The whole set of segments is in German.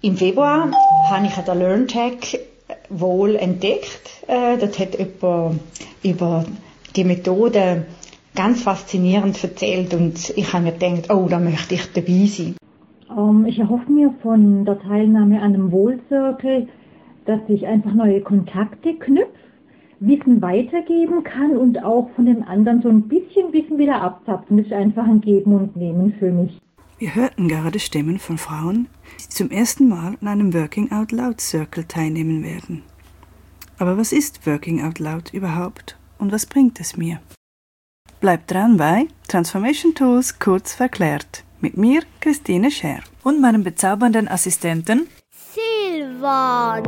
Im Februar habe ich den LearnTag wohl entdeckt. Dort hat jemand über die Methode ganz faszinierend erzählt und ich habe mir gedacht, oh, da möchte ich dabei sein. Ich erhoffe mir von der Teilnahme an einem Wohl-Circle, dass ich einfach neue Kontakte knüpfe, Wissen weitergeben kann und auch von den anderen so ein bisschen Wissen wieder abzapfen. Das ist einfach ein Geben und Nehmen für mich. Wir hörten gerade Stimmen von Frauen, die zum ersten Mal an einem Working Out Loud Circle teilnehmen werden. Aber was ist Working Out Loud überhaupt und was bringt es mir? Bleibt dran bei Transformation Tools kurz verklärt mit mir, Christine Scher, und meinem bezaubernden Assistenten Silvan.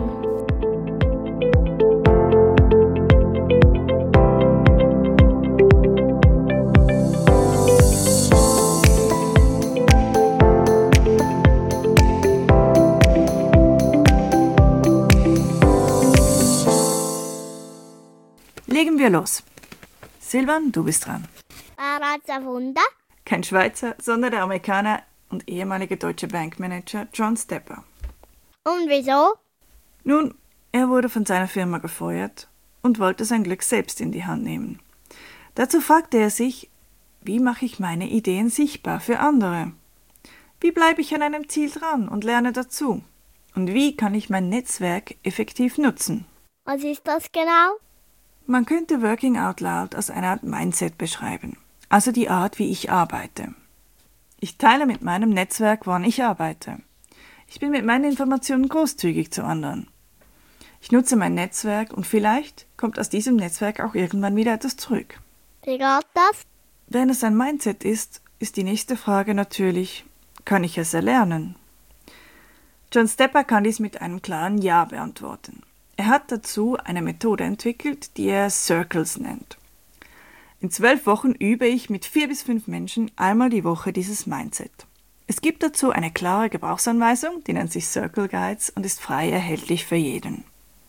Legen wir los. Silvan, du bist dran. Wunder. Kein Schweizer, sondern der Amerikaner und ehemalige deutsche Bankmanager John Stepper. Und wieso? Nun, er wurde von seiner Firma gefeuert und wollte sein Glück selbst in die Hand nehmen. Dazu fragte er sich, wie mache ich meine Ideen sichtbar für andere? Wie bleibe ich an einem Ziel dran und lerne dazu? Und wie kann ich mein Netzwerk effektiv nutzen? Was ist das genau? Man könnte Working Out Loud als eine Art Mindset beschreiben, also die Art, wie ich arbeite. Ich teile mit meinem Netzwerk, woran ich arbeite. Ich bin mit meinen Informationen großzügig zu anderen. Ich nutze mein Netzwerk und vielleicht kommt aus diesem Netzwerk auch irgendwann wieder etwas zurück. Wie geht das? Wenn es ein Mindset ist, ist die nächste Frage natürlich, kann ich es erlernen? John Stepper kann dies mit einem klaren Ja beantworten. Er hat dazu eine Methode entwickelt, die er Circles nennt. In 12 Wochen übe ich mit 4 bis 5 Menschen einmal die Woche dieses Mindset. Es gibt dazu eine klare Gebrauchsanweisung, die nennt sich Circle Guides und ist frei erhältlich für jeden.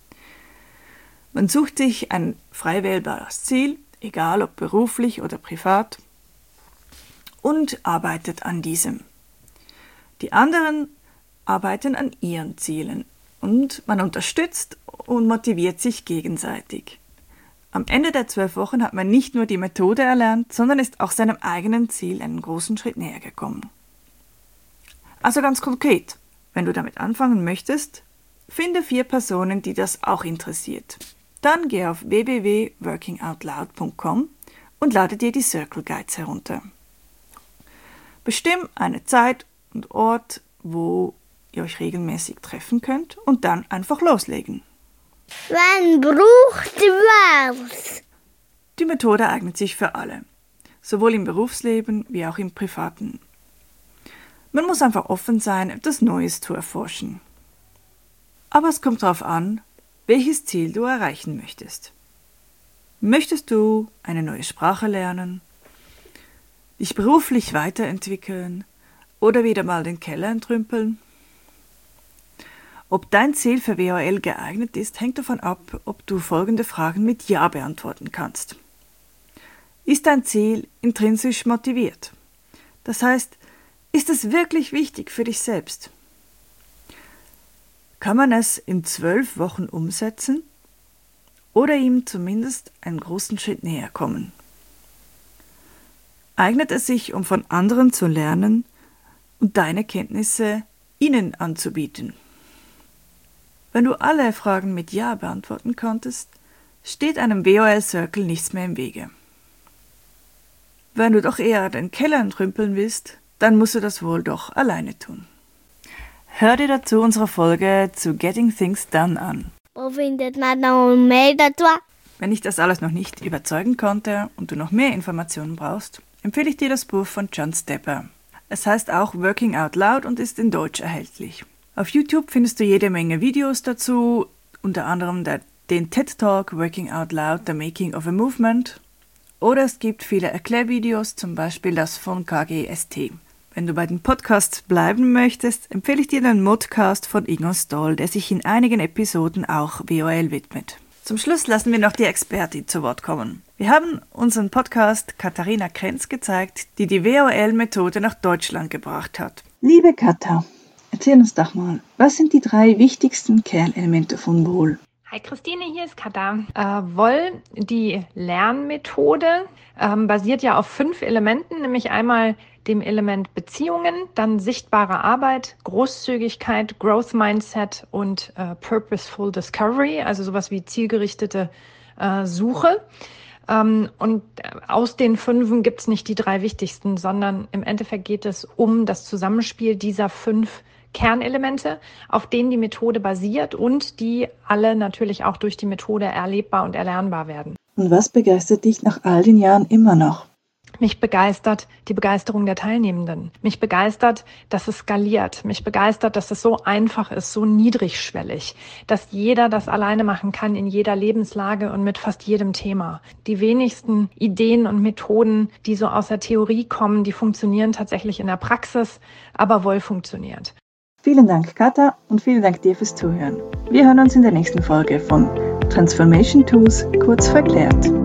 Man sucht sich ein frei wählbares Ziel, egal ob beruflich oder privat, und arbeitet an diesem. Die anderen arbeiten an ihren Zielen und man unterstützt und motiviert sich gegenseitig. Am Ende der 12 Wochen hat man nicht nur die Methode erlernt, sondern ist auch seinem eigenen Ziel einen großen Schritt näher gekommen. Also ganz konkret, wenn du damit anfangen möchtest, finde 4 Personen, die das auch interessiert. Dann geh auf www.workingoutloud.com und lade dir die Circle Guides herunter. Bestimm eine Zeit und Ort, wo ihr euch regelmäßig treffen könnt und dann einfach loslegen. Wann braucht was? Die Methode eignet sich für alle, sowohl im Berufsleben wie auch im Privaten. Man muss einfach offen sein, etwas Neues zu erforschen. Aber es kommt darauf an, welches Ziel du erreichen möchtest. Möchtest du eine neue Sprache lernen, dich beruflich weiterentwickeln oder wieder mal den Keller entrümpeln? Ob dein Ziel für WOL geeignet ist, hängt davon ab, ob du folgende Fragen mit Ja beantworten kannst. Ist dein Ziel intrinsisch motiviert? Das heißt, ist es wirklich wichtig für dich selbst? Kann man es in 12 Wochen umsetzen oder ihm zumindest einen großen Schritt näher kommen? Eignet es sich, um von anderen zu lernen und deine Kenntnisse ihnen anzubieten? Wenn du alle Fragen mit Ja beantworten konntest, steht einem WOL-Circle nichts mehr im Wege. Wenn du doch eher den Keller entrümpeln willst, dann musst du das wohl doch alleine tun. Hör dir dazu unsere Folge zu Getting Things Done an. Wo findet man noch mehr dazu? Wenn ich das alles noch nicht überzeugen konnte und du noch mehr Informationen brauchst, empfehle ich dir das Buch von John Stepper. Es heißt auch Working Out Loud und ist in Deutsch erhältlich. Auf YouTube findest du jede Menge Videos dazu, unter anderem den TED Talk Working Out Loud, The Making of a Movement. Oder es gibt viele Erklärvideos, zum Beispiel das von KGST. Wenn du bei den Podcasts bleiben möchtest, empfehle ich dir den Modcast von Ingo Stoll, der sich in einigen Episoden auch WOL widmet. Zum Schluss lassen wir noch die Expertin zu Wort kommen. Wir haben unseren Podcast Katharina Krenz gezeigt, die die WOL-Methode nach Deutschland gebracht hat. Liebe Katha, erzähl uns doch mal, was sind die 3 wichtigsten Kernelemente von Wohl? Hi Christine, hier ist Katha. Woll, die Lernmethode, basiert ja auf 5 Elementen, nämlich einmal dem Element Beziehungen, dann sichtbare Arbeit, Großzügigkeit, Growth Mindset und Purposeful Discovery, also sowas wie zielgerichtete Suche. Und aus den 5 gibt es nicht die 3 wichtigsten, sondern im Endeffekt geht es um das Zusammenspiel dieser 5 Kernelemente, auf denen die Methode basiert und die alle natürlich auch durch die Methode erlebbar und erlernbar werden. Und was begeistert dich nach all den Jahren immer noch? Mich begeistert die Begeisterung der Teilnehmenden. Mich begeistert, dass es skaliert. Mich begeistert, dass es so einfach ist, so niedrigschwellig, dass jeder das alleine machen kann in jeder Lebenslage und mit fast jedem Thema. Die wenigsten Ideen und Methoden, die so aus der Theorie kommen, die funktionieren tatsächlich in der Praxis, aber Woll funktioniert. Vielen Dank, Katha, und vielen Dank dir fürs Zuhören. Wir hören uns in der nächsten Folge von Transformation Tools kurz verklärt.